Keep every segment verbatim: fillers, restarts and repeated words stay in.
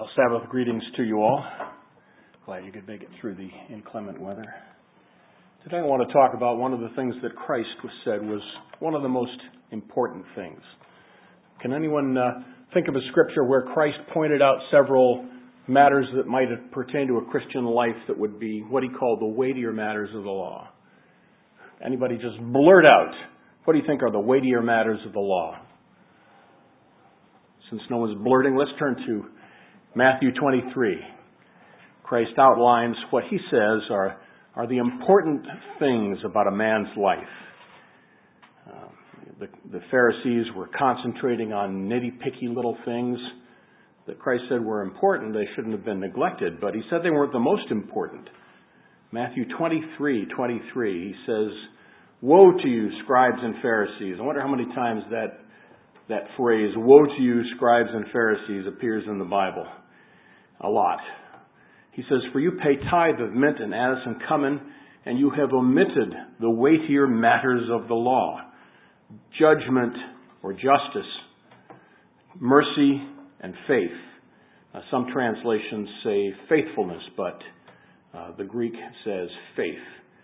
Well, Sabbath greetings to you all. Glad you could make it through the inclement weather. Today I want to talk about one of the things that Christ said was one of the most important things. Can anyone uh, think of a scripture where Christ pointed out several matters that might pertain to a Christian life that would be what he called the weightier matters of the law? Anybody just blurt out, what do you think are the weightier matters of the law? Since no one's blurting, let's turn to Matthew twenty-three. Christ outlines what he says are, are the important things about a man's life. Uh, the, the Pharisees were concentrating on nitty-picky little things that Christ said were important. They shouldn't have been neglected, but he said they weren't the most important. Matthew twenty-three twenty-three, he says, "Woe to you, scribes and Pharisees." I wonder how many times that that phrase, "Woe to you, scribes and Pharisees," appears in the Bible. A lot. He says, "For you pay tithe of mint and anise and cumin, and you have omitted the weightier matters of the law, judgment or justice, mercy and faith." Uh, some translations say faithfulness, but uh, the Greek says faith.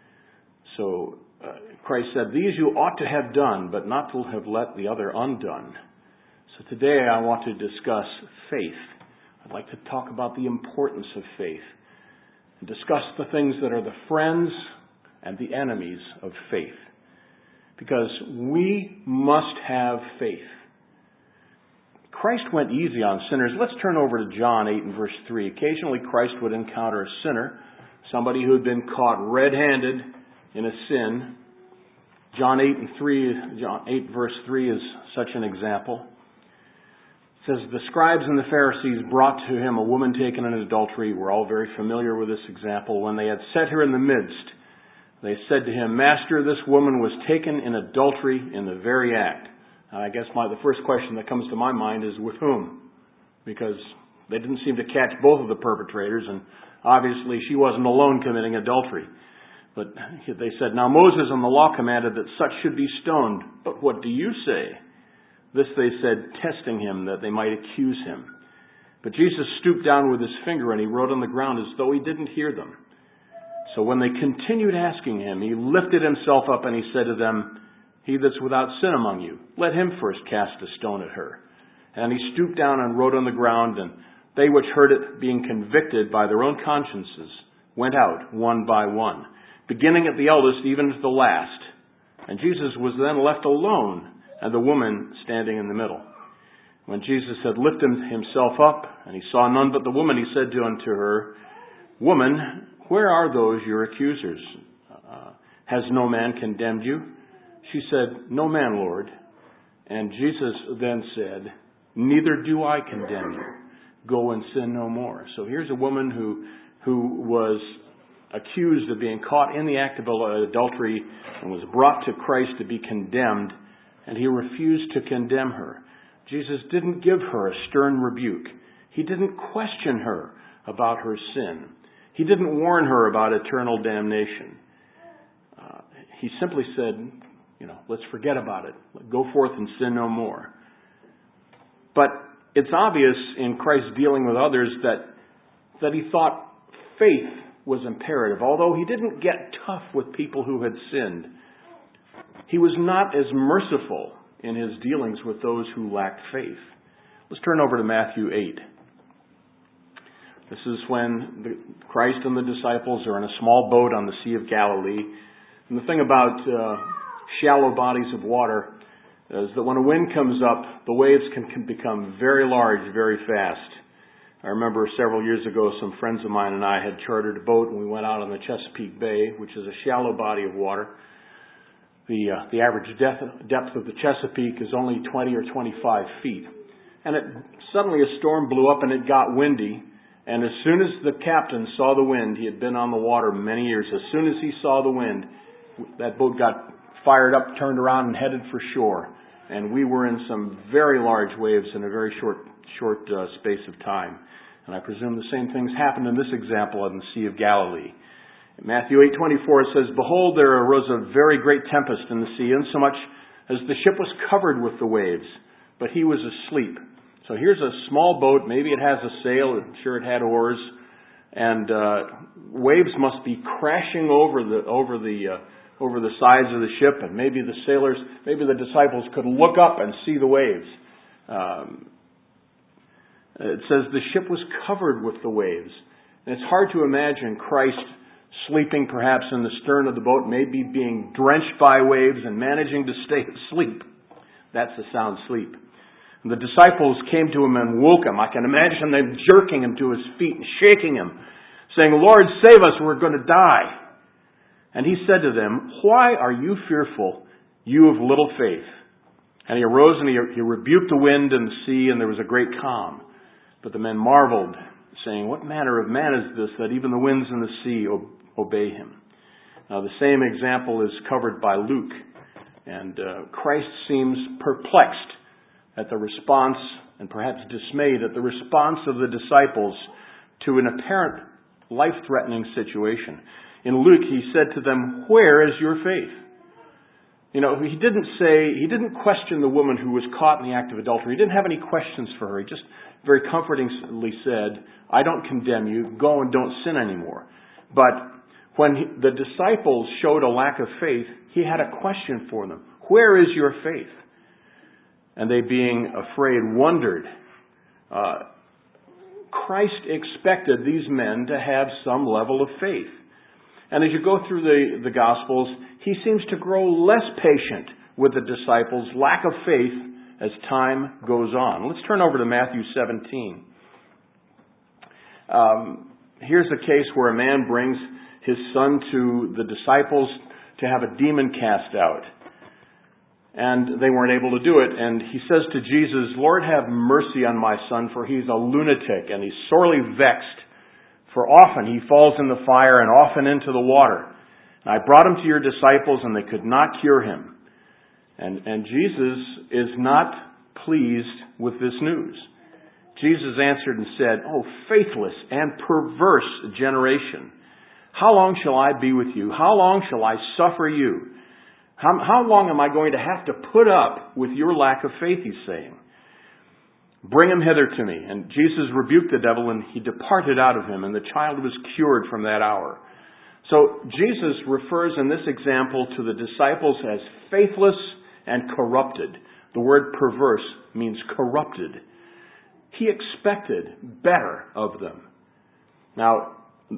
So uh, Christ said, "These you ought to have done, but not to have let the other undone." So today I want to discuss faith. I'd like to talk about the importance of faith and discuss the things that are the friends and the enemies of faith. Because we must have faith. Christ went easy on sinners. Let's turn over to John eight and verse three. Occasionally Christ would encounter a sinner, somebody who had been caught red-handed in a sin. John eight and three, John eight verse three is such an example. It says, "The scribes and the Pharisees brought to him a woman taken in adultery." We're all very familiar with this example. "When they had set her in the midst, they said to him, 'Master, this woman was taken in adultery in the very act.'" And I guess my, the first question that comes to my mind is, with whom? Because they didn't seem to catch both of the perpetrators, and obviously she wasn't alone committing adultery. But they said, "Now Moses and the law commanded that such should be stoned. But what do you say?" This they said, testing him, that they might accuse him. But Jesus stooped down with his finger, and he wrote on the ground as though he didn't hear them. So when they continued asking him, he lifted himself up and he said to them, "He that's without sin among you, let him first cast a stone at her." And he stooped down and wrote on the ground, and they which heard it, being convicted by their own consciences, went out one by one, beginning at the eldest even to the last. And Jesus was then left alone, and the woman standing in the middle. When Jesus had lifted himself up, and he saw none but the woman, he said to unto her, "Woman, where are those your accusers? Uh, has no man condemned you?" She said, "No man, Lord." And Jesus then said, "Neither do I condemn you. Go and sin no more." So here's a woman who who was accused of being caught in the act of adultery and was brought to Christ to be condemned, and he refused to condemn her. Jesus didn't give her a stern rebuke. He didn't question her about her sin. He didn't warn her about eternal damnation. Uh, he simply said, you know, let's forget about it. Go forth and sin no more. But it's obvious in Christ's dealing with others that, that he thought faith was imperative. Although he didn't get tough with people who had sinned, he was not as merciful in his dealings with those who lacked faith. Let's turn over to Matthew eight. This is when the, Christ and the disciples are in a small boat on the Sea of Galilee. And the thing about uh, shallow bodies of water is that when a wind comes up, the waves can, can become very large very fast. I remember several years ago, some friends of mine and I had chartered a boat, and we went out on the Chesapeake Bay, which is a shallow body of water. The uh, the average depth, depth of the Chesapeake is only twenty or twenty-five feet. And it, suddenly a storm blew up and it got windy. And as soon as the captain saw the wind, he had been on the water many years, as soon as he saw the wind, that boat got fired up, turned around, and headed for shore. And we were in some very large waves in a very short short uh, space of time. And I presume the same things happened in this example in the Sea of Galilee. In Matthew eight twenty-four it says, "Behold, there arose a very great tempest in the sea, insomuch as the ship was covered with the waves. But he was asleep. So here's a small boat. Maybe it has a sail. I'm sure it had oars. And uh, waves must be crashing over the over the uh, over the sides of the ship. And maybe the sailors, maybe the disciples could look up and see the waves. Um, it says the ship was covered with the waves. And it's hard to imagine Christ sleeping perhaps in the stern of the boat, maybe being drenched by waves and managing to stay asleep. That's a sound sleep. And the disciples came to him and woke him. I can imagine them jerking him to his feet and shaking him, saying, "Lord, save us, we're going to die." And he said to them, "Why are you fearful, you of little faith?" And he arose and he, he rebuked the wind and the sea, and there was a great calm. But the men marveled, saying, "What manner of man is this, that even the winds and the sea obey him?" Now the same example is covered by Luke. And uh, Christ seems perplexed at the response, and perhaps dismayed at the response of the disciples to an apparent life-threatening situation. In Luke, he said to them, "Where is your faith?" You know, he didn't say, he didn't question the woman who was caught in the act of adultery. He didn't have any questions for her. He just very comfortingly said, "I don't condemn you. Go and don't sin anymore." But when he, the disciples showed a lack of faith, he had a question for them. "Where is your faith?" And they, being afraid, wondered. Uh, Christ expected these men to have some level of faith. And as you go through the, the Gospels, he seems to grow less patient with the disciples' lack of faith as time goes on. Let's turn over to Matthew seventeen. Um, here's a case where a man brings his son to the disciples to have a demon cast out. And they weren't able to do it. And he says to Jesus, "Lord, have mercy on my son, for he's a lunatic, and he's sorely vexed. For often he falls in the fire and often into the water. And I brought him to your disciples, and they could not cure him." And, and Jesus is not pleased with this news. Jesus answered and said, "Oh, faithless and perverse generation, how long shall I be with you? How long shall I suffer you? How, how long am I going to have to put up with your lack of faith?" he's saying. "Bring him hither to me." And Jesus rebuked the devil, and he departed out of him, and the child was cured from that hour. So Jesus refers in this example to the disciples as faithless and corrupted. The word perverse means corrupted. He expected better of them. Now,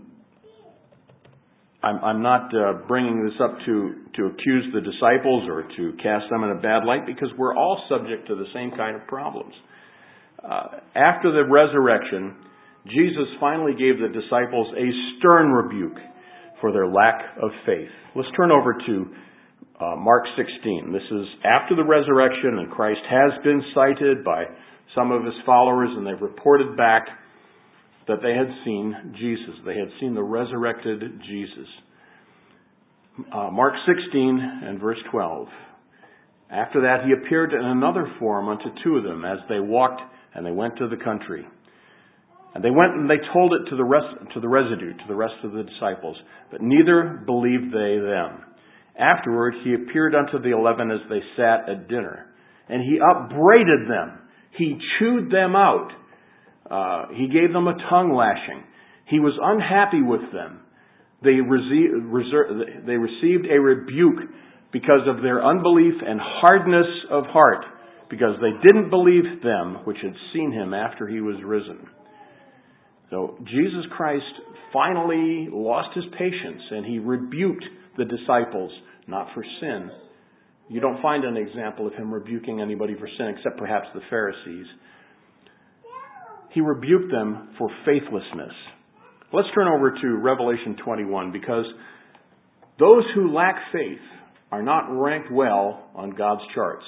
I'm, I'm not uh, bringing this up to, to accuse the disciples or to cast them in a bad light, because we're all subject to the same kind of problems. Uh, after the resurrection, Jesus finally gave the disciples a stern rebuke for their lack of faith. Let's turn over to uh, Mark sixteen. This is after the resurrection, and Christ has been cited by some of his followers, and they've reported back that they had seen Jesus. They had seen the resurrected Jesus. Uh, Mark sixteen and verse twelve. "After that he appeared in another form unto two of them as they walked, and they went to the country. And they went and they told it to the rest, to the residue, to the rest of the disciples. But neither believed they them. Afterward he appeared unto the eleven as they sat at dinner. And he upbraided them. He chewed them out. Uh, he gave them a tongue lashing. He was unhappy with them. They, rece- they received a rebuke because of their unbelief and hardness of heart, because they didn't believe them which had seen him after he was risen." So Jesus Christ finally lost his patience, and he rebuked the disciples, not for sin. You don't find an example of him rebuking anybody for sin, except perhaps the Pharisees. He rebuked them for faithlessness. Let's turn over to Revelation twenty-one, because those who lack faith are not ranked well on God's charts.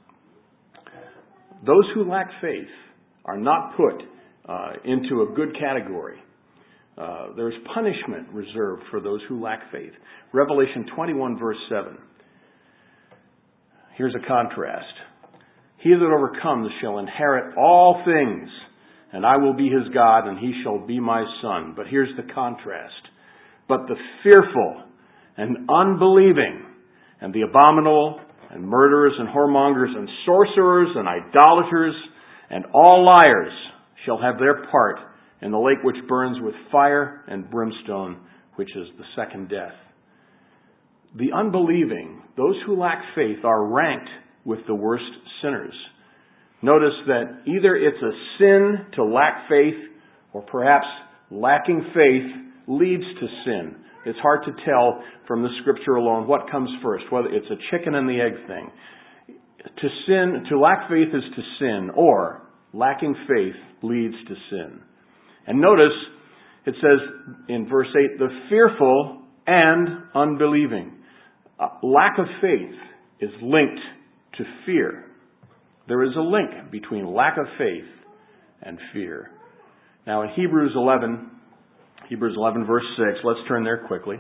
Those who lack faith are not put uh, into a good category. Uh, there's punishment reserved for those who lack faith. Revelation twenty-one, verse seven. Here's a contrast. "He that overcomes shall inherit all things, and I will be his God, and he shall be my son." But here's the contrast. "But the fearful and unbelieving, and the abominable, and murderers, and whoremongers, and sorcerers, and idolaters, And all liars shall have their part in the lake which burns with fire and brimstone, which is the second death. The unbelieving, those who lack faith, are ranked with the worst sinners. Notice that either it's a sin to lack faith, or perhaps lacking faith leads to sin. It's hard to tell from the Scripture alone what comes first, whether it's a chicken and the egg thing. To sin, to lack faith is to sin, or lacking faith leads to sin. And notice, it says in verse eight, the fearful and unbelieving. Uh, lack of faith is linked to fear. There is a link between lack of faith and fear. Now in Hebrews eleven, Hebrews eleven verse six, let's turn there quickly.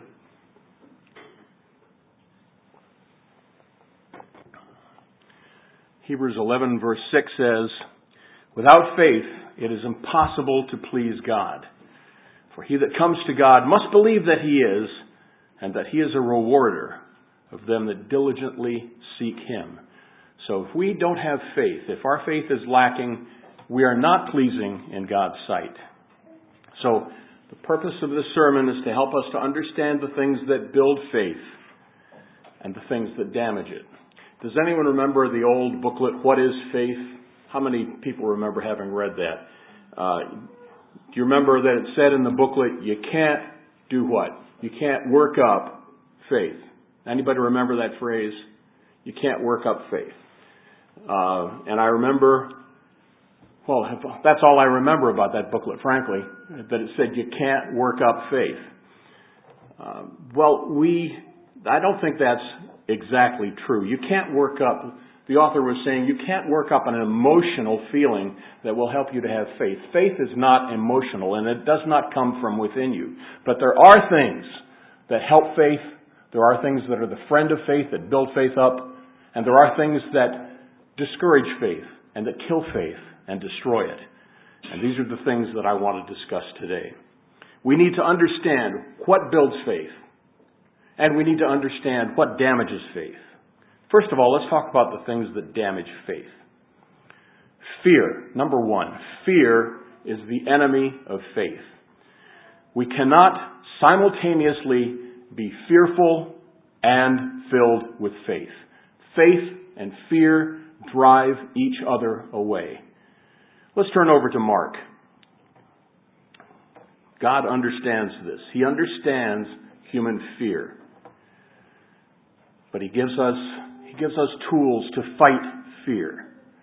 Hebrews eleven verse six says, without faith it is impossible to please God. For he that comes to God must believe that he is, and that he is a rewarder of them that diligently seek him. So if we don't have faith, if our faith is lacking, we are not pleasing in God's sight. So the purpose of this sermon is to help us to understand the things that build faith and the things that damage it. Does anyone remember the old booklet, What is Faith? How many people remember having read that? Uh, do you remember that it said in the booklet, you can't do what? You can't work up faith. Anybody remember that phrase? You can't work up faith. Uh, and I remember, well, that's all I remember about that booklet, frankly, that it said you can't work up faith. Uh, well, we, I don't think that's exactly true. You can't work up, the author was saying, you can't work up an emotional feeling that will help you to have faith. Faith is not emotional, and it does not come from within you. But there are things that help faith. There are things that are the friend of faith, that build faith up. And there are things that discourage faith and that kill faith and destroy it. And these are the things that I want to discuss today. We need to understand what builds faith. And we need to understand what damages faith. First of all, let's talk about the things that damage faith. Fear, number one. Fear is the enemy of faith. We cannot simultaneously be fearful and filled with faith. Faith and fear drive each other away. Let's turn over to Mark. God understands this. He understands human fear. But He gives us, He gives us tools to fight fear.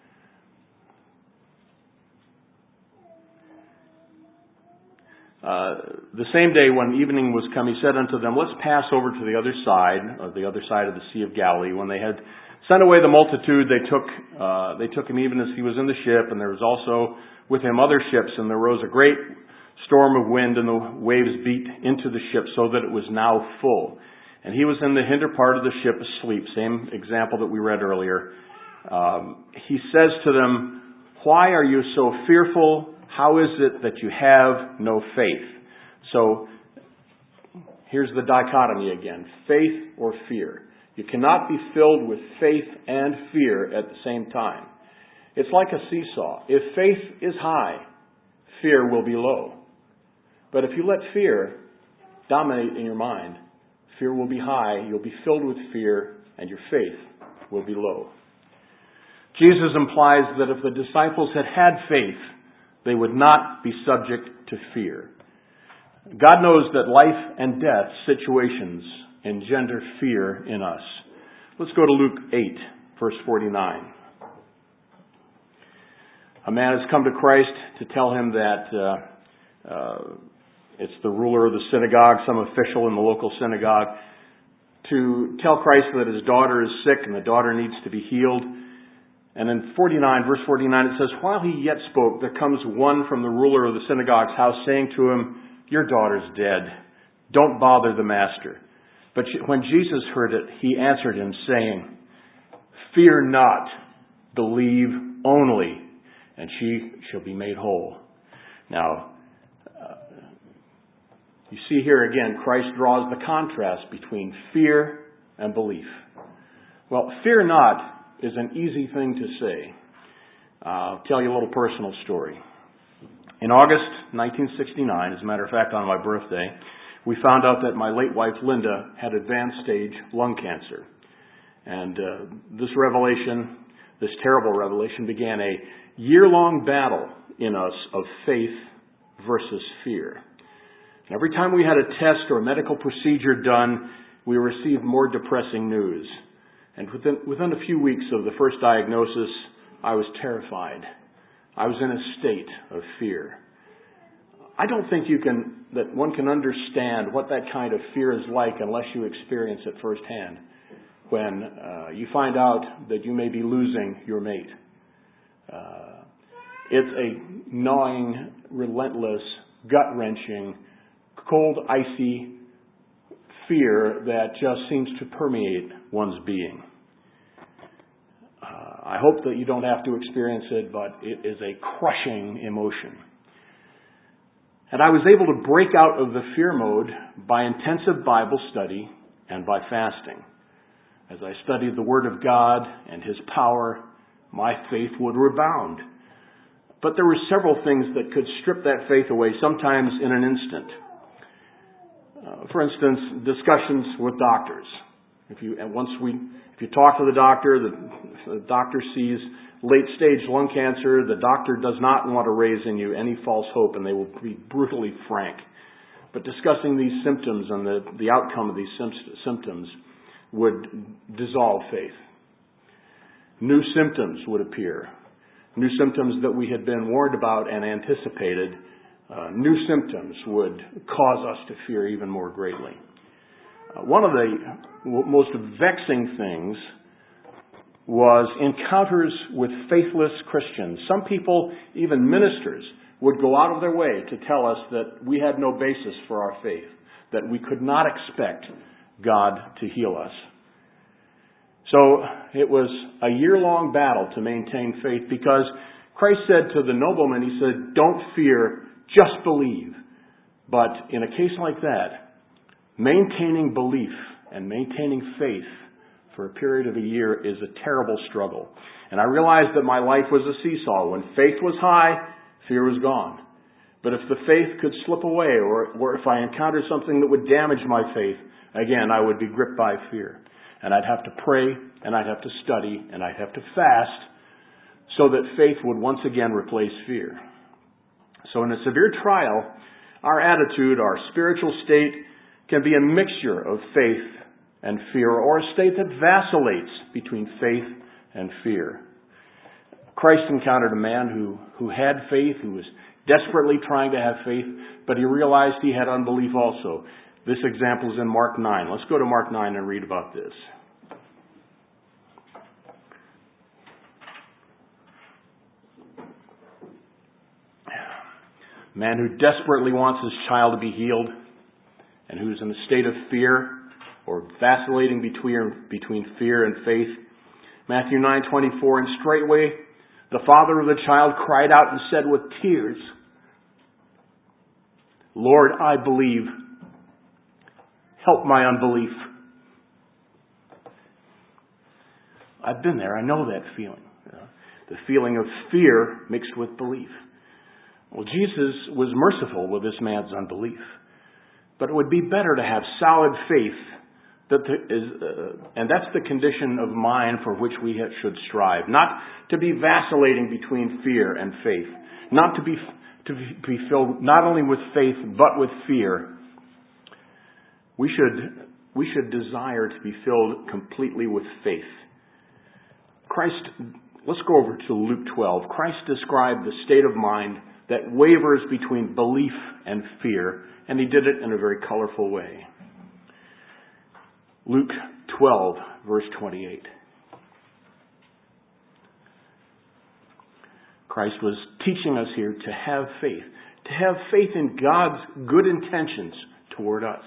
Uh, the same day when evening was come, He said unto them, let's pass over to the other side, of the other side of the Sea of Galilee. When they had sent away the multitude, they took, uh, they took Him even as He was in the ship, and there was also with Him other ships, and there rose a great storm of wind, and the waves beat into the ship, so that it was now full. And He was in the hinder part of the ship asleep, same example that we read earlier. Um, he says to them, why are you so fearful? How is it that you have no faith? So, here's the dichotomy again. Faith or fear. You cannot be filled with faith and fear at the same time. It's like a seesaw. If faith is high, fear will be low. But if you let fear dominate in your mind, fear will be high, you'll be filled with fear, and your faith will be low. Jesus implies that if the disciples had had faith, they would not be subject to fear. God knows that life and death situations engender fear in us. Let's go to Luke eight, verse forty-nine. A man has come to Christ to tell him that uh, uh, it's the ruler of the synagogue, some official in the local synagogue, to tell Christ that his daughter is sick and the daughter needs to be healed. And in forty-nine, verse forty-nine, it says, while he yet spoke, there comes one from the ruler of the synagogue's house saying to him, your daughter's dead. Don't bother the master. But when Jesus heard it, He answered him, saying, fear not, believe only, and she shall be made whole. Now, uh, you see here again, Christ draws the contrast between fear and belief. Well, fear not is an easy thing to say. I'll tell you a little personal story. In August nineteen sixty-nine, as a matter of fact, on my birthday, we found out that my late wife, Linda, had advanced stage lung cancer. And uh, this revelation, this terrible revelation, began a year-long battle in us of faith versus fear. And every time we had a test or a medical procedure done, we received more depressing news. And within, within a few weeks of the first diagnosis, I was terrified. I was in a state of fear. I don't think you can, that one can understand what that kind of fear is like unless you experience it firsthand. When uh, you find out that you may be losing your mate. Uh, it's a gnawing, relentless, gut-wrenching, cold, icy fear that just seems to permeate one's being. Uh, I hope that you don't have to experience it, but it is a crushing emotion. And I was able to break out of the fear mode by intensive Bible study and by fasting. As I studied the Word of God and His power, my faith would rebound. But there were several things that could strip that faith away, sometimes in an instant. Uh, for instance, discussions with doctors. If you and once we, if you talk to the doctor, the, the doctor sees late-stage lung cancer. The doctor does not want to raise in you any false hope, and they will be brutally frank. But discussing these symptoms and the, the outcome of these symptoms would dissolve faith. New symptoms would appear. New symptoms that we had been warned about and anticipated. Uh, new symptoms would cause us to fear even more greatly. Uh, one of the w- most vexing things was encounters with faithless Christians. Some people, even ministers, would go out of their way to tell us that we had no basis for our faith, that we could not expect God to heal us. So it was a year-long battle to maintain faith because Christ said to the nobleman, He said, don't fear, just believe. But in a case like that, maintaining belief and maintaining faith for a period of a year is a terrible struggle. And I realized that my life was a seesaw. When faith was high, fear was gone. But if the faith could slip away, or, or if I encountered something that would damage my faith, again, I would be gripped by fear. And I'd have to pray, and I'd have to study, and I'd have to fast, so that faith would once again replace fear. So in a severe trial, our attitude, our spiritual state, can be a mixture of faith and fear, or a state that vacillates between faith and fear. Christ encountered a man who, who had faith, who was desperately trying to have faith, but he realized he had unbelief also. This example is in Mark nine. Let's go to Mark nine and read about this. A man who desperately wants his child to be healed and who's in a state of fear or vacillating between, between fear and faith. Matthew nine twenty-four, and straightway the father of the child cried out and said with tears, Lord, I believe. Help my unbelief. I've been there. I know that feeling. You know, the feeling of fear mixed with belief. Well, Jesus was merciful with this man's unbelief. But it would be better to have solid faith, that the, is, uh, and that's the condition of mind for which we have, should strive. Not to be vacillating between fear and faith. Not to be, to be filled not only with faith, but with fear. We should, we should desire to be filled completely with faith. Christ, let's go over to Luke twelve. Christ described the state of mind that wavers between belief and fear, and he did it in a very colorful way. Luke twelve, verse twenty-eight. Christ was teaching us here to have faith, to have faith in God's good intentions toward us.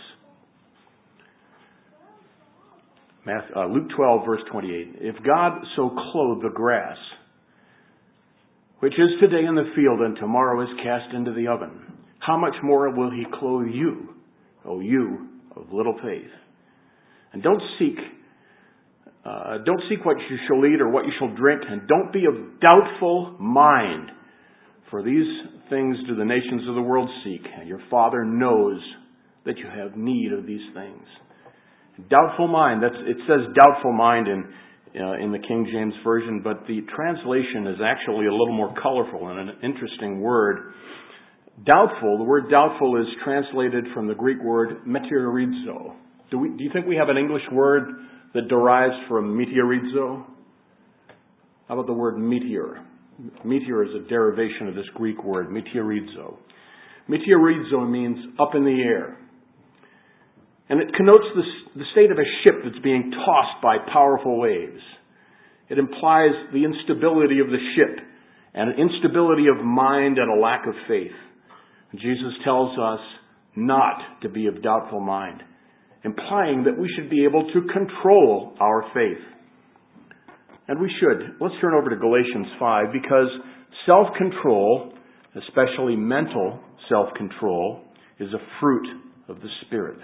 Matthew, uh, Luke twelve, verse twenty-eight. If God so clothe the grass, which is today in the field and tomorrow is cast into the oven, how much more will He clothe you, O you of little faith? And don't seek Uh, don't seek what you shall eat or what you shall drink, and don't be of doubtful mind. For these things do the nations of the world seek, and your Father knows that you have need of these things. Doubtful mind, that's, it says doubtful mind in, uh, in the King James Version, but the translation is actually a little more colorful and an interesting word. Doubtful, the word doubtful is translated from the Greek word meteorizo. Do, we, do you think we have an English word that derives from meteorizo? How about the word meteor? Meteor is a derivation of this Greek word, meteorizo. Meteorizo means up in the air. And it connotes the, the state of a ship that's being tossed by powerful waves. It implies the instability of the ship and an instability of mind and a lack of faith. Jesus tells us not to be of doubtful mind, implying that we should be able to control our faith. And we should. Let's turn over to Galatians five, because self-control, especially mental self-control, is a fruit of the Spirit.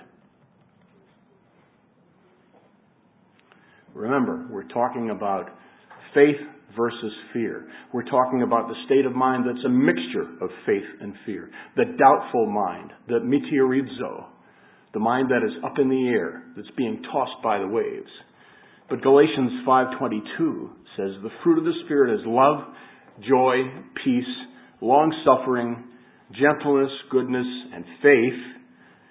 Remember, we're talking about faith versus fear. We're talking about the state of mind that's a mixture of faith and fear. The doubtful mind, the meteorizo, the mind that is up in the air, that's being tossed by the waves. But Galatians five twenty-two says the fruit of the Spirit is love, joy, peace, long-suffering, gentleness, goodness, and faith,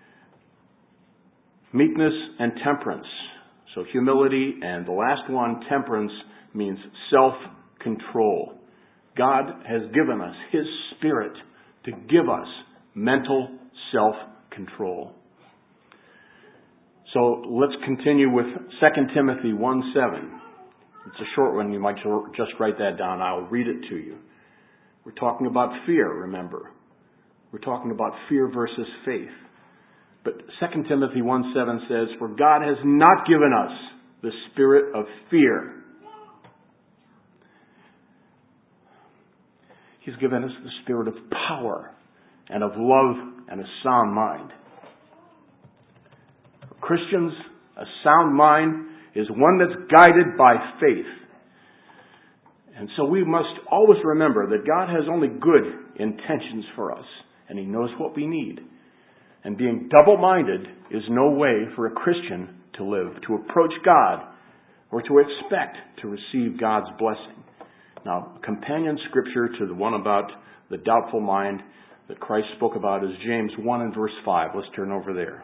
meekness, and temperance. So humility, and the last one, temperance, means self-control. God has given us His Spirit to give us mental self-control. So let's continue with Second Timothy one seven. It's a short one. You might just write that down. I'll read it to you. We're talking about fear, remember. We're talking about fear versus faith. But Second Timothy one seven says, "For God has not given us the spirit of fear. He's given us the spirit of power and of love and a sound mind." For Christians, a sound mind is one that's guided by faith. And so we must always remember that God has only good intentions for us, and He knows what we need. And being double-minded is no way for a Christian to live, to approach God, or to expect to receive God's blessing. Now, companion scripture to the one about the doubtful mind that Christ spoke about is James one and verse five. Let's turn over there.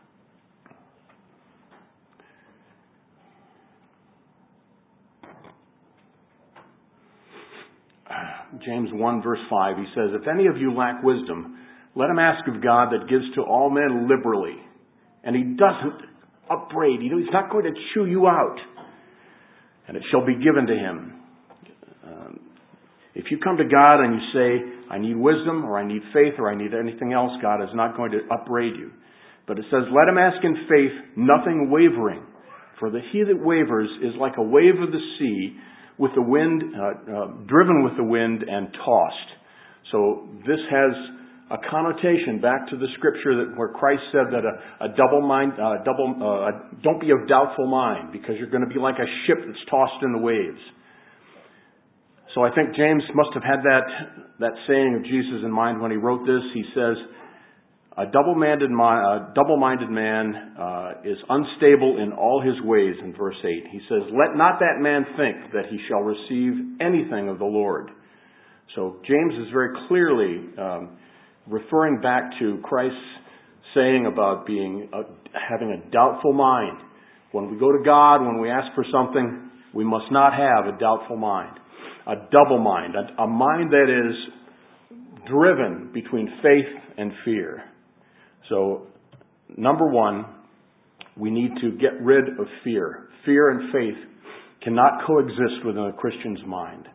James one verse five, he says, "If any of you lack wisdom, let him ask of God that gives to all men liberally." And He doesn't upbraid. You know, He's not going to chew you out. "And it shall be given to him." Um, if you come to God and you say, "I need wisdom," or "I need faith," or "I need anything else," God is not going to upbraid you. But it says, "Let him ask in faith, nothing wavering. For the he that wavers is like a wave of the sea, with the wind, uh, uh, driven with the wind and tossed." So this has a connotation back to the scripture that where Christ said that a, a double mind, uh, double, uh, don't be of doubtful mind, because you're going to be like a ship that's tossed in the waves. So I think James must have had that that saying of Jesus in mind when he wrote this. He says, "A double-minded, a double-minded man uh, is unstable in all his ways." In verse eight, he says, "Let not that man think that he shall receive anything of the Lord." So James is very clearly um, referring back to Christ's saying about being uh, having a doubtful mind. When we go to God, when we ask for something, we must not have a doubtful mind, a double mind, a, a mind that is driven between faith and fear. So, number one, we need to get rid of fear. Fear and faith cannot coexist within a Christian's mind.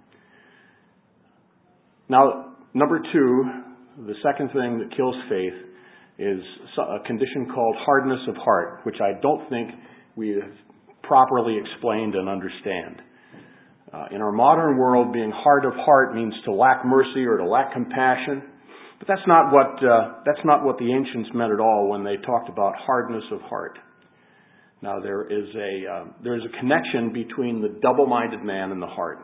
Now, number two, the second thing that kills faith is a condition called hardness of heart, which I don't think we have properly explained and understand. Uh, in our modern world, being hard of heart means to lack mercy or to lack compassion. But that's not what uh, that's not what the ancients meant at all when they talked about hardness of heart. Now there is a uh, there is a connection between the double-minded man and the heart.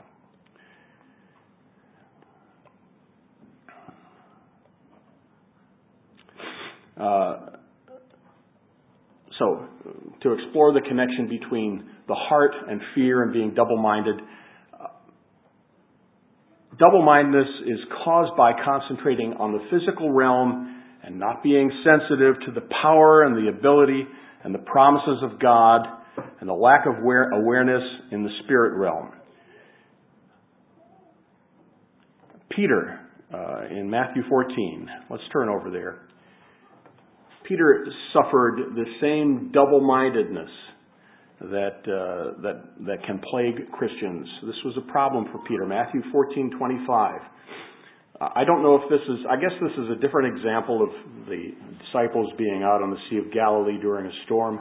Uh, so, to explore the connection between the heart and fear and being double-minded, uh, double-mindedness is caused by concentrating on the physical realm and not being sensitive to the power and the ability and the promises of God and the lack of aware- awareness in the spirit realm. Peter, uh, in Matthew fourteen, let's turn over there. Peter suffered the same double-mindedness that uh, that that can plague Christians. This was a problem for Peter. Matthew fourteen twenty-five. Uh, I don't know if this is. I guess this is a different example of the disciples being out on the Sea of Galilee during a storm.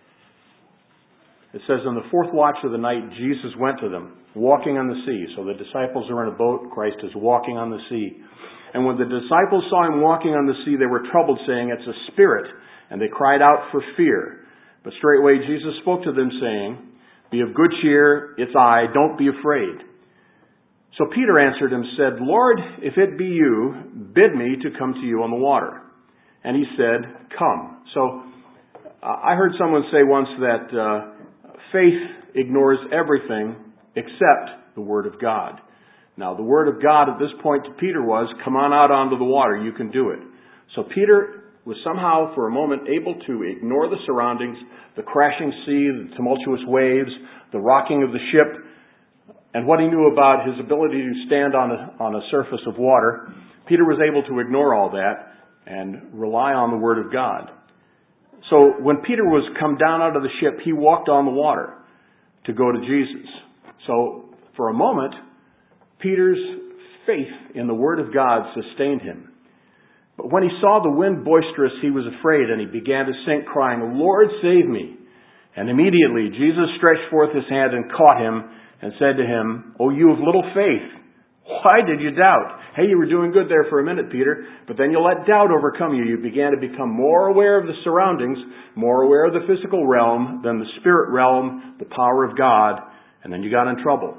It says, "In the fourth watch of the night, Jesus went to them, walking on the sea." So the disciples are in a boat. Christ is walking on the sea. "And when the disciples saw him walking on the sea, they were troubled, saying, 'It's a spirit,' and they cried out for fear. But straightway Jesus spoke to them, saying, 'Be of good cheer, it's I, don't be afraid.' So Peter answered and said, 'Lord, if it be you, bid me to come to you on the water.' And he said, 'Come.'" So uh, I heard someone say once that uh, faith ignores everything except the Word of God. Now, the Word of God at this point to Peter was, "Come on out onto the water, you can do it." So Peter was somehow, for a moment, able to ignore the surroundings, the crashing sea, the tumultuous waves, the rocking of the ship, and what he knew about his ability to stand on a, on a surface of water. Peter was able to ignore all that and rely on the Word of God. So when Peter was come down out of the ship, he walked on the water to go to Jesus. So for a moment, Peter's faith in the Word of God sustained him. But when he saw the wind boisterous, he was afraid, and he began to sink, crying, "Lord, save me." And immediately Jesus stretched forth his hand and caught him and said to him, "O you of little faith, why did you doubt?" Hey, you were doing good there for a minute, Peter, but then you let doubt overcome you. You began to become more aware of the surroundings, more aware of the physical realm than the spirit realm, the power of God, and then you got in trouble.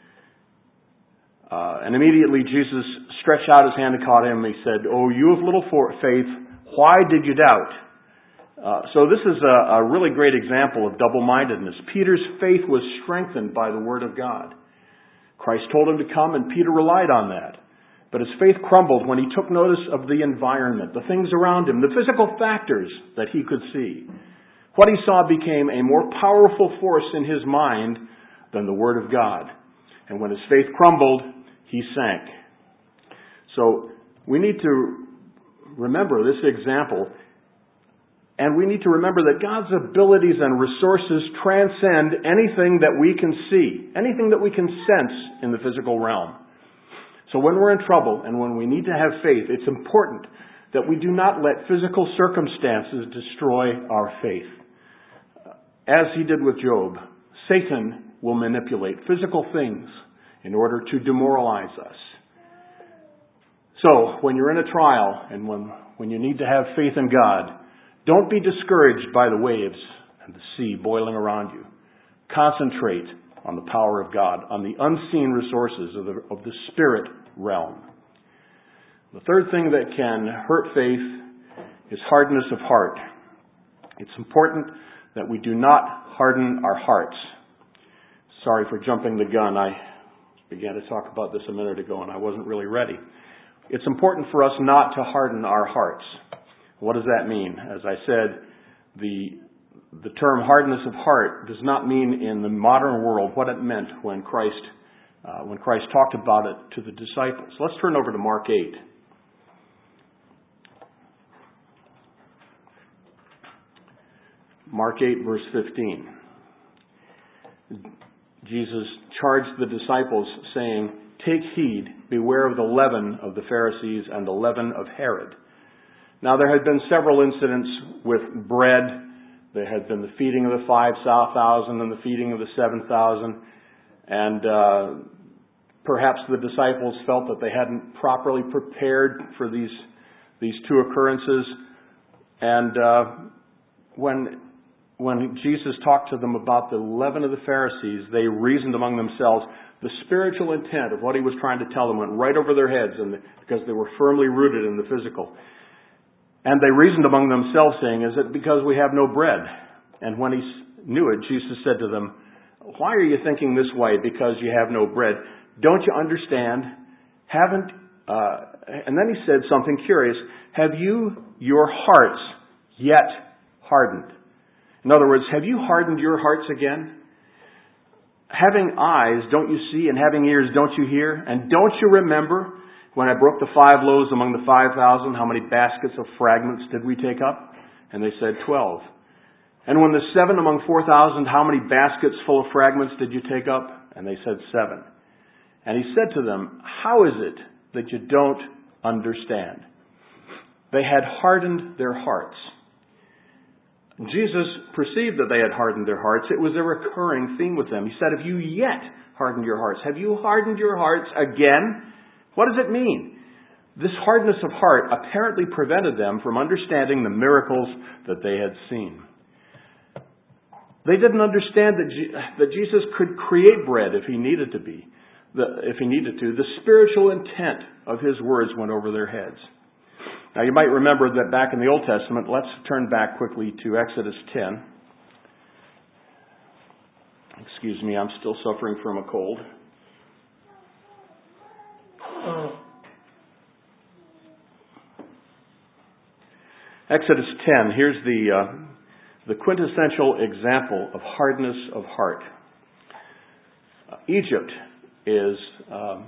Uh, and immediately Jesus stretched out his hand and caught him. He said, "Oh, you of little faith, why did you doubt?" Uh, so this is a, a really great example of double-mindedness. Peter's faith was strengthened by the Word of God. Christ told him to come, and Peter relied on that. But his faith crumbled when he took notice of the environment, the things around him, the physical factors that he could see. What he saw became a more powerful force in his mind than the Word of God. And when his faith crumbled, he sank. So we need to remember this example, and we need to remember that God's abilities and resources transcend anything that we can see, anything that we can sense in the physical realm. So when we're in trouble and when we need to have faith, it's important that we do not let physical circumstances destroy our faith. As he did with Job, Satan will manipulate physical things in order to demoralize us. So, when you're in a trial and when, when you need to have faith in God, don't be discouraged by the waves and the sea boiling around you. Concentrate on the power of God, on the unseen resources of the, of the spirit realm. The third thing that can hurt faith is hardness of heart. It's important that we do not harden our hearts. Sorry for jumping the gun. I began to talk about this a minute ago and I wasn't really ready. It's important for us not to harden our hearts. What does that mean? As I said, the the term hardness of heart does not mean in the modern world what it meant when Christ uh, when Christ talked about it to the disciples. Let's turn over to Mark eight. Mark eight, verse fifteen. Jesus charged the disciples, saying, "Take heed, beware of the leaven of the Pharisees and the leaven of Herod." Now there had been several incidents with bread. There had been the feeding of the five thousand and the feeding of the seven thousand. And uh, perhaps the disciples felt that they hadn't properly prepared for these these two occurrences. And uh, when when Jesus talked to them about the leaven of the Pharisees, they reasoned among themselves. The spiritual intent of what he was trying to tell them went right over their heads, and because they were firmly rooted in the physical. And they reasoned among themselves, saying, "Is it because we have no bread?" And when he knew it, Jesus said to them, "Why are you thinking this way, because you have no bread? Don't you understand? Haven't..." Uh, and then he said something curious. "Have you your hearts yet hardened?" In other words, have you hardened your hearts again? Having eyes, don't you see? And having ears, don't you hear? And don't you remember when I broke the five loaves among the five thousand, how many baskets of fragments did we take up? And they said, twelve. And when the seven among four thousand, how many baskets full of fragments did you take up? And they said, seven. And he said to them, how is it that you don't understand? They had hardened their hearts. Jesus perceived that they had hardened their hearts. It was a recurring theme with them. He said, have you yet hardened your hearts? Have you hardened your hearts again? What does it mean? This hardness of heart apparently prevented them from understanding the miracles that they had seen. They didn't understand that, Je- that Jesus could create bread if he needed to be, the, if he needed to. The spiritual intent of his words went over their heads. Now you might remember that back in the Old Testament, let's turn back quickly to Exodus ten. Excuse me, I'm still suffering from a cold. Exodus ten, here's the uh, the quintessential example of hardness of heart. Uh, Egypt is um,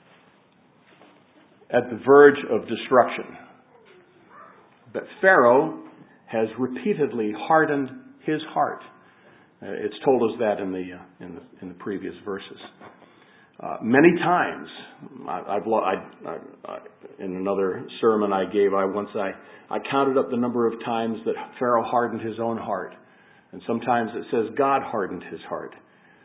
at the verge of destruction. But Pharaoh has repeatedly hardened his heart. Uh, it's told us that in the uh, in the in the previous verses. Uh, many times, I, I've I, I, I, in another sermon I gave, I once I, I counted up the number of times that Pharaoh hardened his own heart, and sometimes it says God hardened his heart.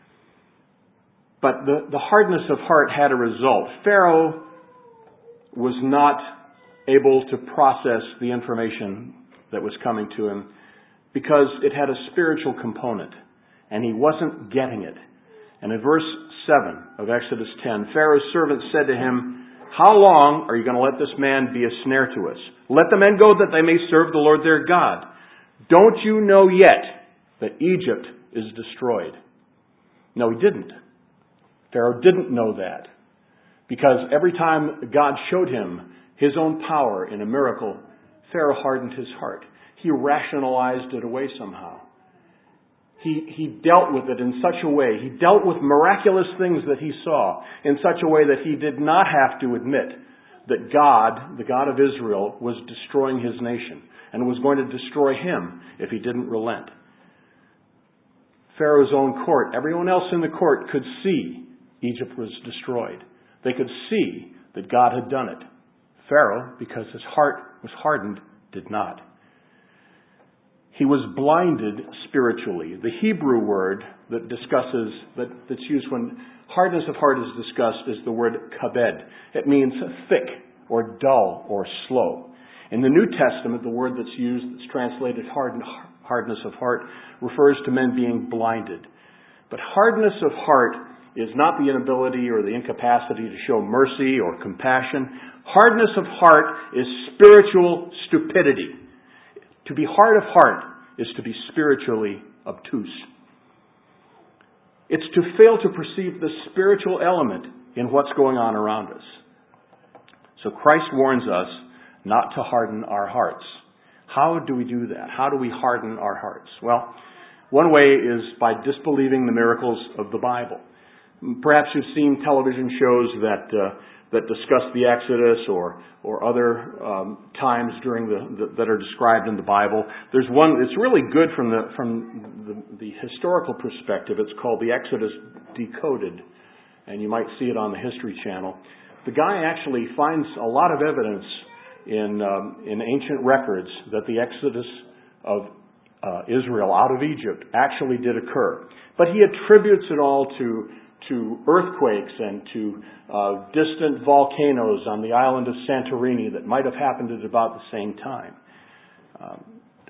But the, the hardness of heart had a result. Pharaoh was not able to process the information that was coming to him because it had a spiritual component, and he wasn't getting it. And in verse seven of Exodus ten, Pharaoh's servant said to him, how long are you going to let this man be a snare to us? Let the men go that they may serve the Lord their God. Don't you know yet that Egypt is destroyed? No, he didn't. Pharaoh didn't know that. Because every time God showed him his own power in a miracle, Pharaoh hardened his heart. He rationalized it away somehow. He, he dealt with it in such a way. He dealt with miraculous things that he saw in such a way that he did not have to admit that God, the God of Israel, was destroying his nation and was going to destroy him if he didn't relent. Pharaoh's own court, everyone else in the court could see Egypt was destroyed. They could see that God had done it. Pharaoh, because his heart was hardened, did not. He was blinded spiritually. The Hebrew word that discusses, that, that's used when hardness of heart is discussed is the word kabed. It means thick or dull or slow. In the New Testament, the word that's used, that's translated harden, hardness of heart, refers to men being blinded. But hardness of heart is not the inability or the incapacity to show mercy or compassion. Hardness of heart is spiritual stupidity. To be hard of heart is to be spiritually obtuse. It's to fail to perceive the spiritual element in what's going on around us. So Christ warns us not to harden our hearts. How do we do that? How do we harden our hearts? Well, one way is by disbelieving the miracles of the Bible. Perhaps you've seen television shows that uh, that discuss the Exodus or or other um, times during the, the that are described in the Bible. There's one that's really good from the from the, the historical perspective. It's called The Exodus Decoded, and you might see it on the History Channel. The guy actually finds a lot of evidence in um, in ancient records that the Exodus of uh, Israel out of Egypt actually did occur, but he attributes it all to to earthquakes and to uh, distant volcanoes on the island of Santorini that might have happened at about the same time. Um,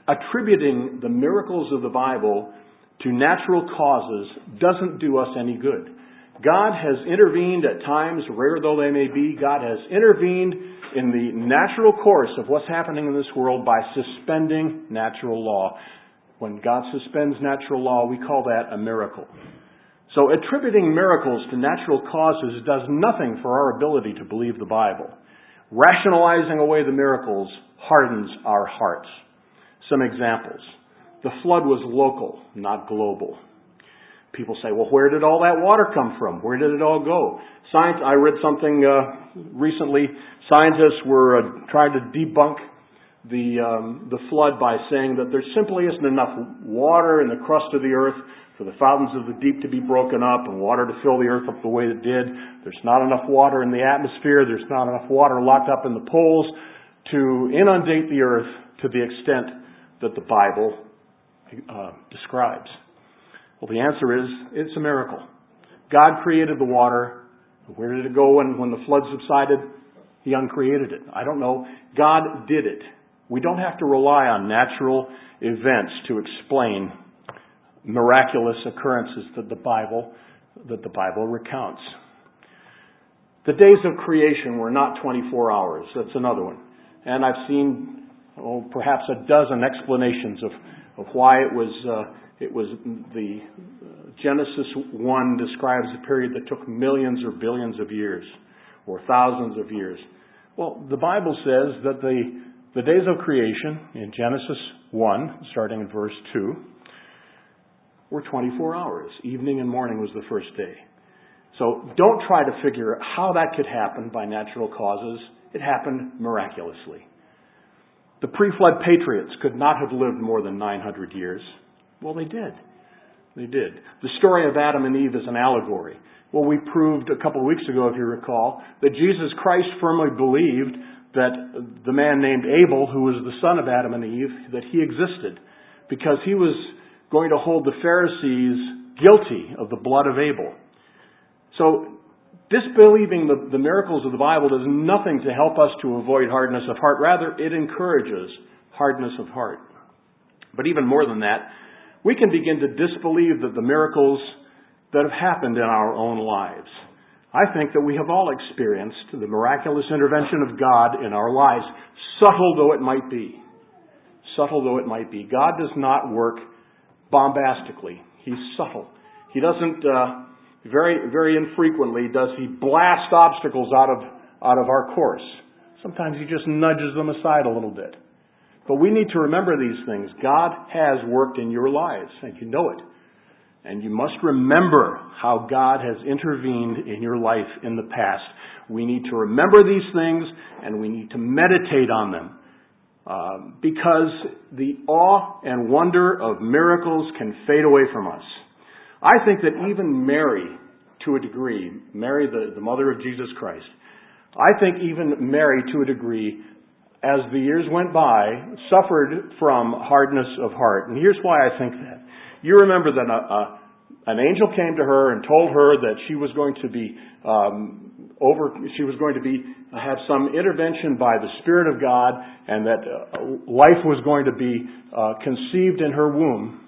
attributing the miracles of the Bible to natural causes doesn't do us any good. God has intervened at times, rare though they may be. God has intervened in the natural course of what's happening in this world by suspending natural law. When God suspends natural law, we call that a miracle. So attributing miracles to natural causes does nothing for our ability to believe the Bible. Rationalizing away the miracles hardens our hearts. Some examples. The flood was local, not global. People say, well, where did all that water come from? Where did it all go? Science, I read something uh, recently. Scientists were uh, trying to debunk the um, the flood by saying that there simply isn't enough water in the crust of the earth for the fountains of the deep to be broken up and water to fill the earth up the way it did. There's not enough water in the atmosphere. There's not enough water locked up in the poles to inundate the earth to the extent that the Bible uh, describes. Well, the answer is, it's a miracle. God created the water. Where did it go when, when the flood subsided? He uncreated it. I don't know. God did it. We don't have to rely on natural events to explain miraculous occurrences that the Bible, that the Bible recounts. The days of creation were not twenty-four hours. That's another one. And I've seen, oh, perhaps a dozen explanations of, of why it was, uh, it was the uh, Genesis one describes a period that took millions or billions of years, or thousands of years. Well, the Bible says that the, the days of creation in Genesis one, starting in verse two, were twenty-four hours. Evening and morning was the first day. So don't try to figure out how that could happen by natural causes. It happened miraculously. The pre-flood patriots could not have lived more than nine hundred years. Well, they did. They did. The story of Adam and Eve is an allegory. Well, we proved a couple of weeks ago, if you recall, that Jesus Christ firmly believed that the man named Abel, who was the son of Adam and Eve, that he existed because he was going to hold the Pharisees guilty of the blood of Abel. So, disbelieving the, the miracles of the Bible does nothing to help us to avoid hardness of heart. Rather, it encourages hardness of heart. But even more than that, we can begin to disbelieve that the miracles that have happened in our own lives. I think that we have all experienced the miraculous intervention of God in our lives, subtle though it might be. Subtle though it might be. God does not work bombastically. He's subtle. He doesn't, uh, very, very infrequently does He blast obstacles out of, out of our course. Sometimes He just nudges them aside a little bit. But we need to remember these things. God has worked in your lives, and you know it. And you must remember how God has intervened in your life in the past. We need to remember these things, and we need to meditate on them. Uh, because the awe and wonder of miracles can fade away from us. I think that even Mary, to a degree, Mary, the, the mother of Jesus Christ, I think even Mary, to a degree, as the years went by, suffered from hardness of heart. And here's why I think that. You remember that a, a, an angel came to her and told her that she was going to be um, over. She was going to be have some intervention by the Spirit of God, and that uh, life was going to be uh, conceived in her womb.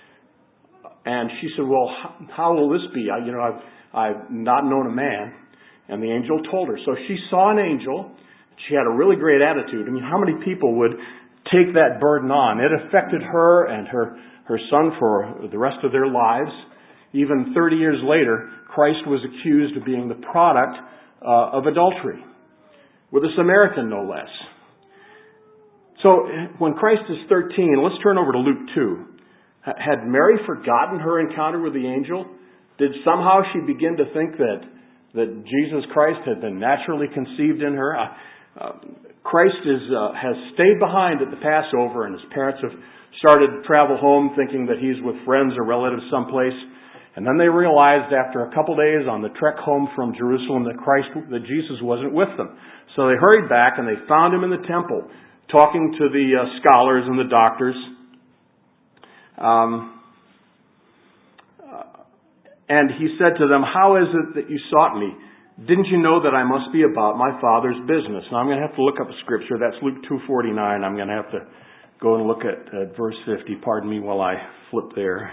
And she said, "Well, how, how will this be? I, you know, I've I've not known a man." And the angel told her. So she saw an angel. She had a really great attitude. I mean, how many people would take that burden on? It affected her and her, her son for the rest of their lives. Even thirty years later, Christ was accused of being the product uh, of adultery, with a Samaritan no less. So when Christ is thirteen, let's turn over to Luke two. Had Mary forgotten her encounter with the angel? Did somehow she begin to think that, that Jesus Christ had been naturally conceived in her? Uh, Uh, Christ is, uh, has stayed behind at the Passover, and his parents have started to travel home thinking that he's with friends or relatives someplace. And then they realized after a couple days on the trek home from Jerusalem that Christ, that Jesus wasn't with them. So they hurried back and they found him in the temple, talking to the uh, scholars and the doctors. Um, uh, and he said to them, "How is it that you sought me? Didn't you know that I must be about my Father's business?" Now I'm going to have to look up a scripture. That's Luke two forty-nine. I'm going to have to go and look at, at verse fifty. Pardon me while I flip there,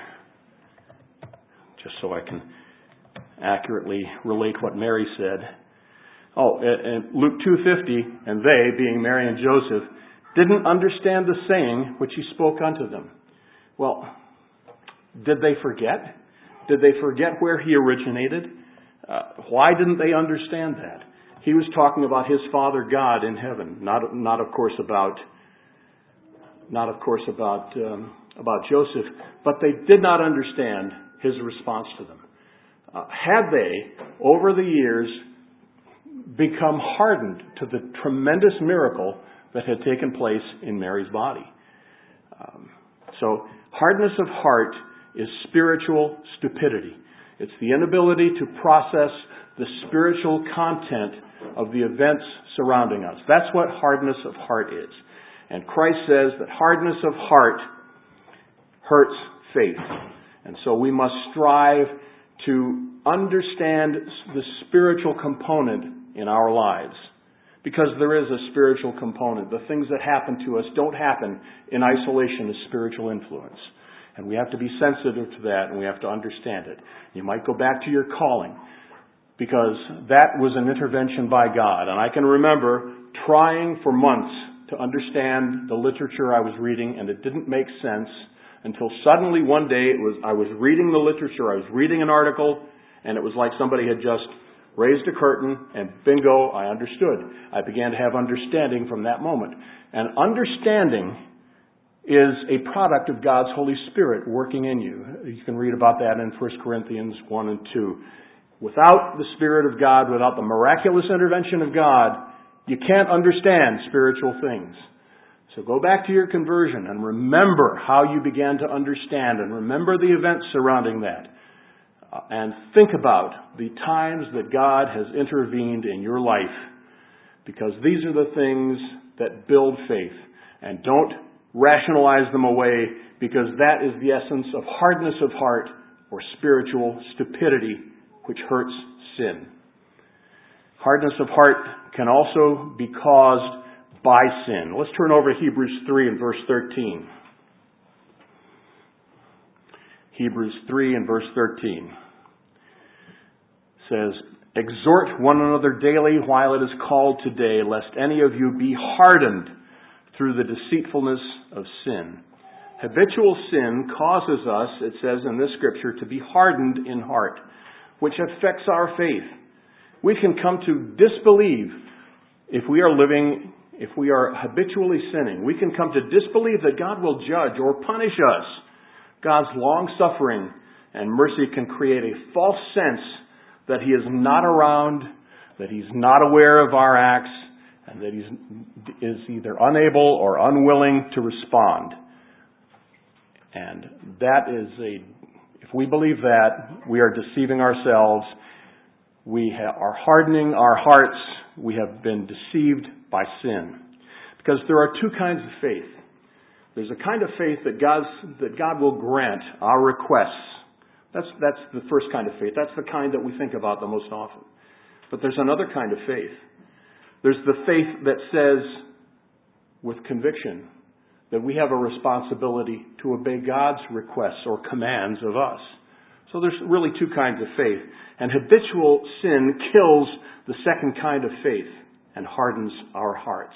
just so I can accurately relate what Mary said. Oh, and Luke two fifty, and they, being Mary and Joseph, didn't understand the saying which he spoke unto them. Well, did they forget? Did they forget where he originated? Uh, why didn't they understand that? He was talking about his Father God in heaven, not not of course about not of course about um, about Joseph, but they did not understand his response to them. Uh, had they, over the years, become hardened to the tremendous miracle that had taken place in Mary's body. Um, so, hardness of heart is spiritual stupidity. It's the inability to process the spiritual content of the events surrounding us. That's what hardness of heart is. And Christ says that hardness of heart hurts faith. And so we must strive to understand the spiritual component in our lives. Because there is a spiritual component. The things that happen to us don't happen in isolation as spiritual influence. And we have to be sensitive to that, and we have to understand it. You might go back to your calling, because that was an intervention by God. And I can remember trying for months to understand the literature I was reading, and it didn't make sense until suddenly one day it was I was reading the literature, I was reading an article, and it was like somebody had just raised a curtain, and bingo, I understood. I began to have understanding from that moment. And understanding is a product of God's Holy Spirit working in you. You can read about that in First Corinthians one and two. Without the Spirit of God, without the miraculous intervention of God, you can't understand spiritual things. So go back to your conversion and remember how you began to understand, and remember the events surrounding that. Uh, and think about the times that God has intervened in your life, because these are the things that build faith. And don't rationalize them away, because that is the essence of hardness of heart or spiritual stupidity, which hurts sin. Hardness of heart can also be caused by sin. Let's turn over to Hebrews three and verse thirteen. Hebrews three and verse thirteen says, "Exhort one another daily while it is called today, lest any of you be hardened through the deceitfulness of sin." Habitual sin causes us, it says in this scripture, to be hardened in heart, which affects our faith. We can come to disbelieve if we are living, if we are habitually sinning. We can come to disbelieve that God will judge or punish us. God's long-suffering and mercy can create a false sense that He is not around, that He's not aware of our acts, and that He is either unable or unwilling to respond. And that is a, if we believe that, we are deceiving ourselves. We are hardening our hearts. We have been deceived by sin. Because there are two kinds of faith. There's a kind of faith that God's, that God will grant our requests. That's, that's the first kind of faith. That's the kind that we think about the most often. But there's another kind of faith. There's the faith that says, with conviction, that we have a responsibility to obey God's requests or commands of us. So there's really two kinds of faith. And habitual sin kills the second kind of faith and hardens our hearts.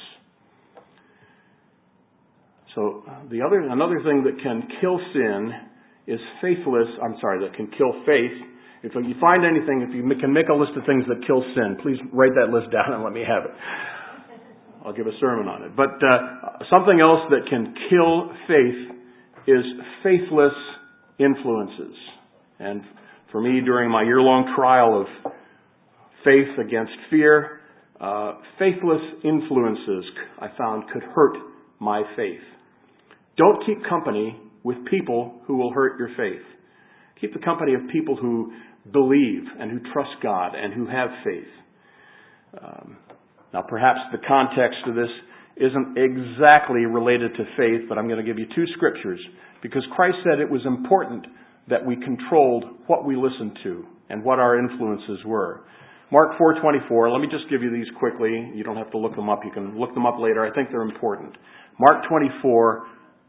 So the other, another thing that can kill sin is faithless, I'm sorry, that can kill faith. If you find anything, if you can make a list of things that kill sin, please write that list down and let me have it. I'll give a sermon on it. But uh, something else that can kill faith is faithless influences. And for me, during my year-long trial of faith against fear, uh, faithless influences I found could hurt my faith. Don't keep company with people who will hurt your faith. Keep the company of people who believe and who trust God and who have faith. Um, now, perhaps the context of this isn't exactly related to faith, but I'm going to give you two scriptures, because Christ said it was important that we controlled what we listened to and what our influences were. Mark four twenty-four, let me just give you these quickly. You don't have to look them up. You can look them up later. I think they're important. Mark twenty-four,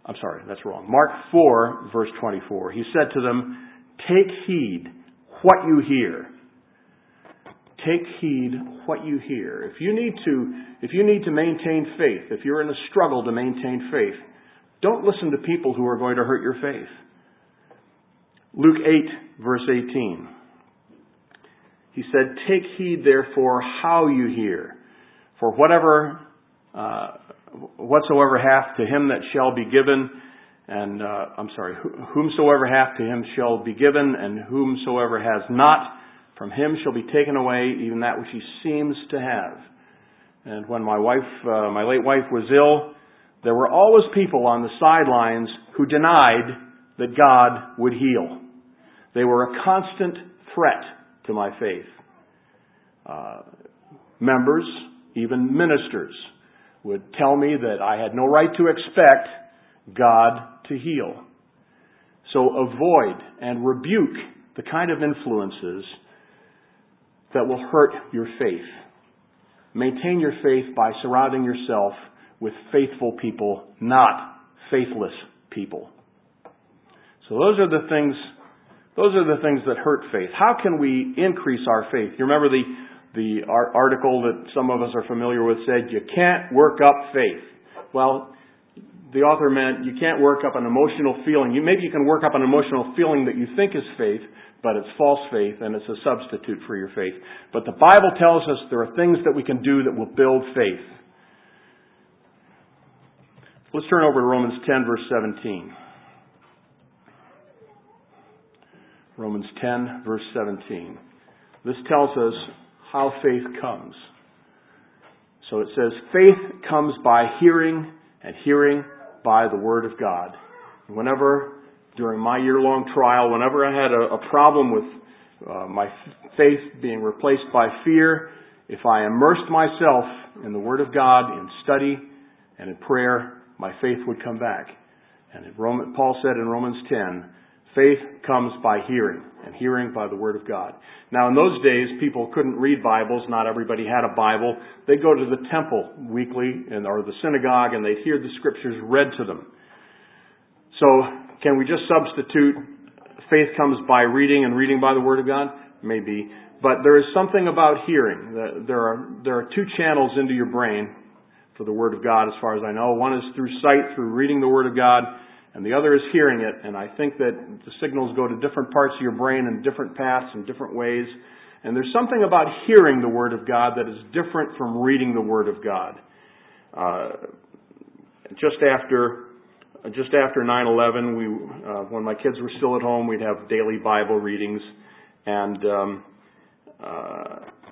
I'm sorry, that's wrong. Mark four, verse twenty-four. He said to them, "Take heed what you hear." Take heed what you hear. If you need to, if you need to maintain faith, if you're in a struggle to maintain faith, don't listen to people who are going to hurt your faith. Luke eight, verse eighteen. He said, "Take heed, therefore, how you hear. For whatever, uh, whatsoever hath to him that shall be given, and uh, I'm sorry, whomsoever hath to him shall be given, and whomsoever has not, from him shall be taken away even that which he seems to have." And when my wife, uh, my late wife was ill, there were always people on the sidelines who denied that God would heal. They were a constant threat to my faith. Uh, members, even ministers, would tell me that I had no right to expect God to heal. So avoid and rebuke the kind of influences that will hurt your faith. Maintain your faith by surrounding yourself with faithful people, not faithless people. So those are the things, those are the things that hurt faith. How can we increase our faith? You remember the, the article that some of us are familiar with said, you can't work up faith. Well, the author meant you can't work up an emotional feeling. You, maybe you can work up an emotional feeling that you think is faith, but it's false faith and it's a substitute for your faith. But the Bible tells us there are things that we can do that will build faith. Let's turn over to Romans ten, verse seventeen. Romans ten, verse seventeen. This tells us how faith comes. So it says, faith comes by hearing, and hearing by the Word of God. Whenever, during my year-long trial, whenever I had a, a problem with uh, my faith being replaced by fear, if I immersed myself in the Word of God, in study and in prayer, my faith would come back. And in Roman, Paul said in Romans ten, faith comes by hearing, and hearing by the Word of God. Now, in those days, people couldn't read Bibles. Not everybody had a Bible. They'd go to the temple weekly, and, or the synagogue, and they'd hear the Scriptures read to them. So, can we just substitute faith comes by reading and reading by the Word of God? Maybe. But there is something about hearing. There are, there are two channels into your brain for the Word of God, as far as I know. One is through sight, through reading the Word of God, and the other is hearing it. And I think that the signals go to different parts of your brain in different paths and different ways. And there's something about hearing the Word of God that is different from reading the Word of God. Uh, just after just after nine eleven, we uh, when my kids were still at home, we'd have daily Bible readings, and um, uh,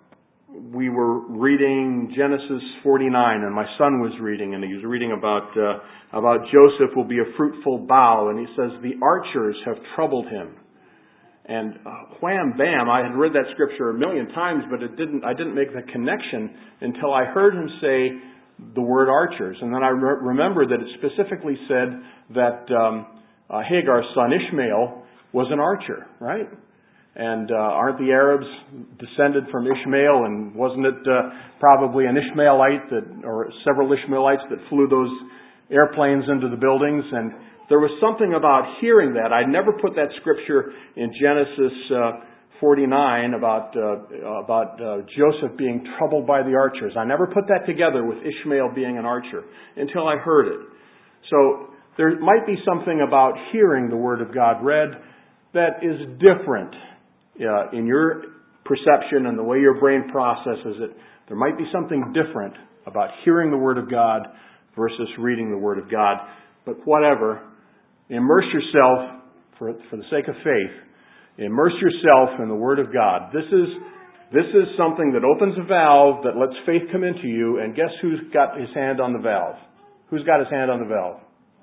we were reading Genesis forty-nine, and my son was reading, and he was reading about uh, about Joseph will be a fruitful bough, and he says the archers have troubled him. And uh, wham bam, I had read that scripture a million times, but it didn't. I didn't make the connection until I heard him say the word archers, and then I re- remembered that it specifically said that um, uh, Hagar's son Ishmael was an archer, right? And uh, aren't the Arabs descended from Ishmael? And wasn't it uh, probably an Ishmaelite that, or several Ishmaelites that flew those airplanes into the buildings? And there was something about hearing that. I never put that scripture in Genesis uh, forty-nine about uh, about uh, Joseph being troubled by the archers. I never put that together with Ishmael being an archer until I heard it. So there might be something about hearing the Word of God read that is different. Uh, in your perception and the way your brain processes it, there might be something different about hearing the Word of God versus reading the Word of God. But whatever, immerse yourself, for, for the sake of faith, immerse yourself in the Word of God. This is, this is something that opens a valve that lets faith come into you, and guess who's got his hand on the valve? Who's got his hand on the valve?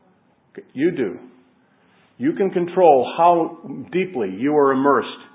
You do. You can control how deeply you are immersed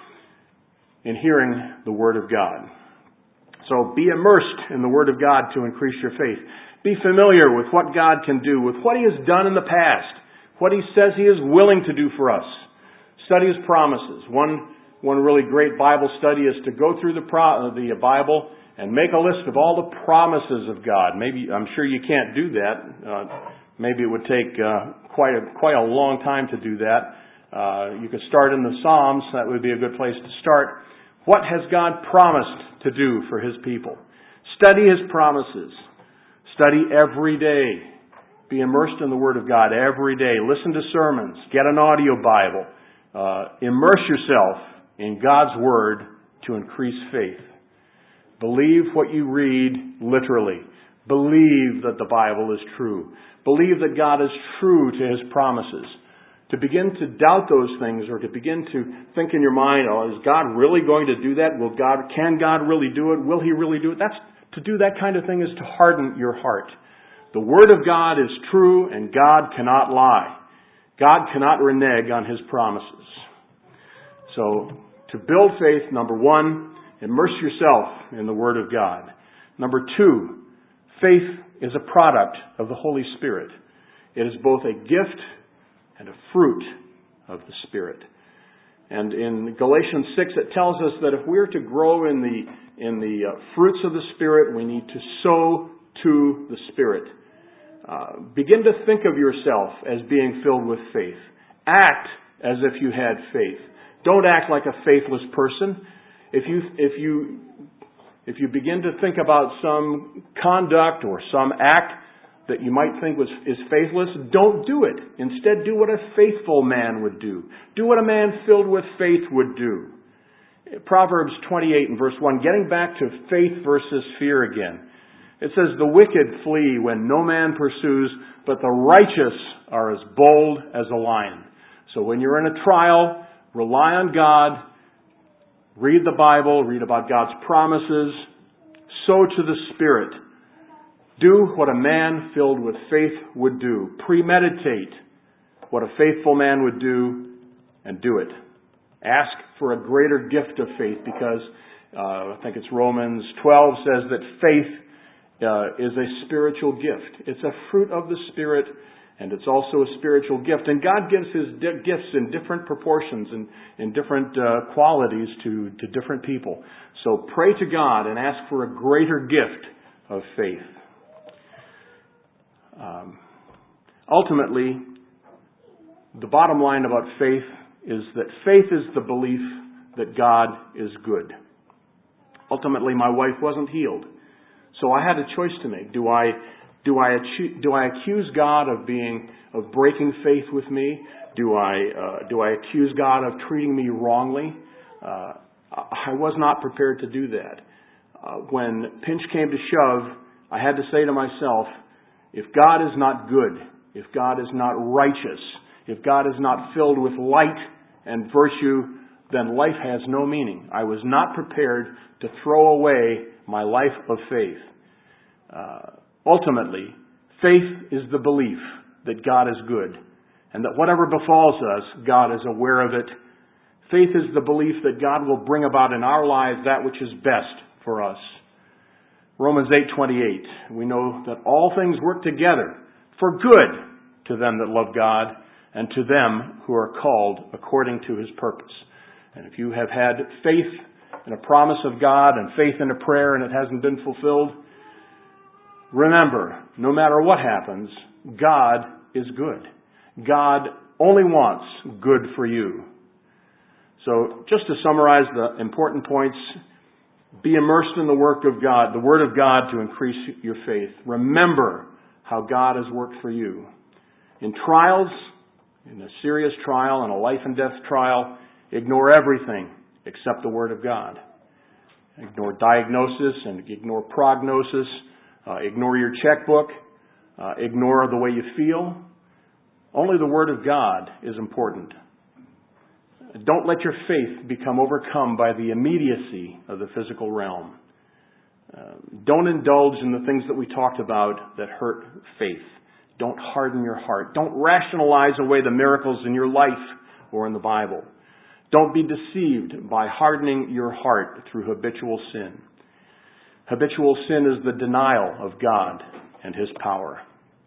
in hearing the Word of God. So be immersed in the Word of God to increase your faith. Be familiar with what God can do, with what He has done in the past, what He says He is willing to do for us. Study His promises. One, one really great Bible study is to go through the, pro, the Bible and make a list of all the promises of God. Maybe, I'm sure you can't do that. Uh, Maybe it would take uh, quite a quite a long time to do that. Uh, you could start in the Psalms. That would be a good place to start. What has God promised to do for His people? Study His promises. Study every day. Be immersed in the Word of God every day. Listen to sermons. Get an audio Bible. Uh, immerse yourself in God's Word to increase faith. Believe what you read literally. Believe that the Bible is true. Believe that God is true to His promises. To begin to doubt those things, or to begin to think in your mind, oh, is God really going to do that? Will God, can God really do it? Will He really do it? That's, to do that kind of thing is to harden your heart. The Word of God is true, and God cannot lie. God cannot renege on His promises. So, to build faith, number one, immerse yourself in the Word of God. Number two, faith is a product of the Holy Spirit. It is both a gift and a fruit of the Spirit. And in Galatians six, it tells us that if we're to grow in the in the uh, fruits of the Spirit, we need to sow to the Spirit. Uh, begin to think of yourself as being filled with faith. Act as if you had faith. Don't act like a faithless person. If you if you If you begin to think about some conduct or some act that you might think was is faithless, don't do it. Instead, do what a faithful man would do. Do what a man filled with faith would do. Proverbs twenty-eight and verse one, getting back to faith versus fear again. It says, the wicked flee when no man pursues, but the righteous are as bold as a lion. So when you're in a trial, rely on God. Read the Bible, read about God's promises, sow to the Spirit. Do what a man filled with faith would do. Premeditate what a faithful man would do, and do it. Ask for a greater gift of faith, because uh, I think it's Romans twelve says that faith uh, is a spiritual gift. It's a fruit of the Spirit, and it's also a spiritual gift. And God gives His di- gifts in different proportions and in different uh, qualities to, to different people. So pray to God and ask for a greater gift of faith. Um, ultimately, the bottom line about faith is that faith is the belief that God is good. Ultimately, my wife wasn't healed. So I had a choice to make. Do I Do I do I accuse God of being of breaking faith with me? Do I uh, do I accuse God of treating me wrongly? Uh, I was not prepared to do that. Uh, when pinch came to shove, I had to say to myself, if God is not good, if God is not righteous, if God is not filled with light and virtue, then life has no meaning. I was not prepared to throw away my life of faith. Uh, Ultimately, faith is the belief that God is good, and that whatever befalls us, God is aware of it. Faith is the belief that God will bring about in our lives that which is best for us. Romans eight twenty-eight, we know that all things work together for good to them that love God and to them who are called according to His purpose. And if you have had faith in a promise of God and faith in a prayer and it hasn't been fulfilled, remember, no matter what happens, God is good. God only wants good for you. So, just to summarize the important points, be immersed in the work of God, the Word of God, to increase your faith. Remember how God has worked for you. In trials, in a serious trial, in a life and death trial, ignore everything except the Word of God. Ignore diagnosis and ignore prognosis. Uh, ignore your checkbook. Uh, ignore the way you feel. Only the Word of God is important. Don't let your faith become overcome by the immediacy of the physical realm. Uh, don't indulge in the things that we talked about that hurt faith. Don't harden your heart. Don't rationalize away the miracles in your life or in the Bible. Don't be deceived by hardening your heart through habitual sin. Habitual sin is the denial of God and His power.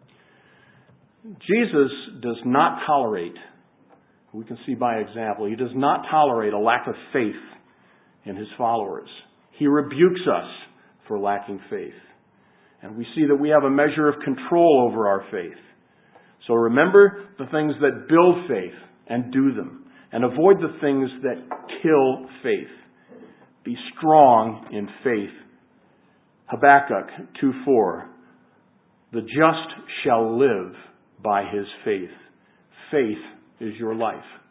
Jesus does not tolerate, we can see by example, He does not tolerate a lack of faith in His followers. He rebukes us for lacking faith. And we see that we have a measure of control over our faith. So remember the things that build faith and do them. And avoid the things that kill faith. Be strong in faith. Habakkuk two four. The just shall live by his faith. Faith is your life.